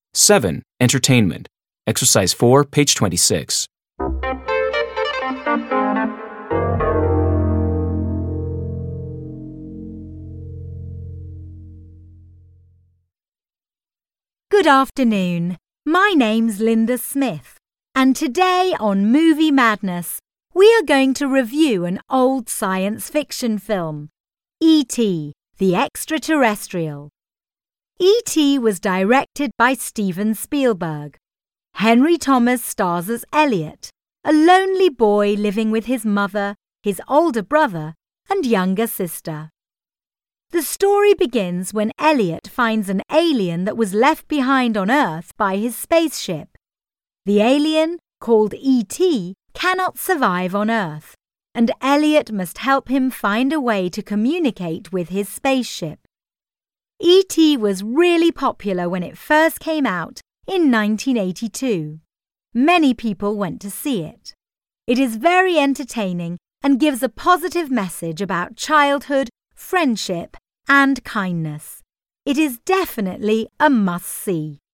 7. Entertainment. Exercise 4, page 26. Good afternoon. My name's Linda Smith, and today on Movie Madness, we are going to review an old science fiction film, E.T. the Extraterrestrial. E.T. was directed by Steven Spielberg. Henry Thomas stars as Elliot, a lonely boy living with his mother, his older brother, and younger sister. The story begins when Elliot finds an alien that was left behind on Earth by his spaceship. The alien, called E.T., cannot survive on Earth, and Elliot must help him find a way to communicate with his spaceship. E.T. was really popular when it first came out in 1982. Many people went to see it. It is very entertaining and gives a positive message about childhood, friendship, and kindness. It is definitely a must-see.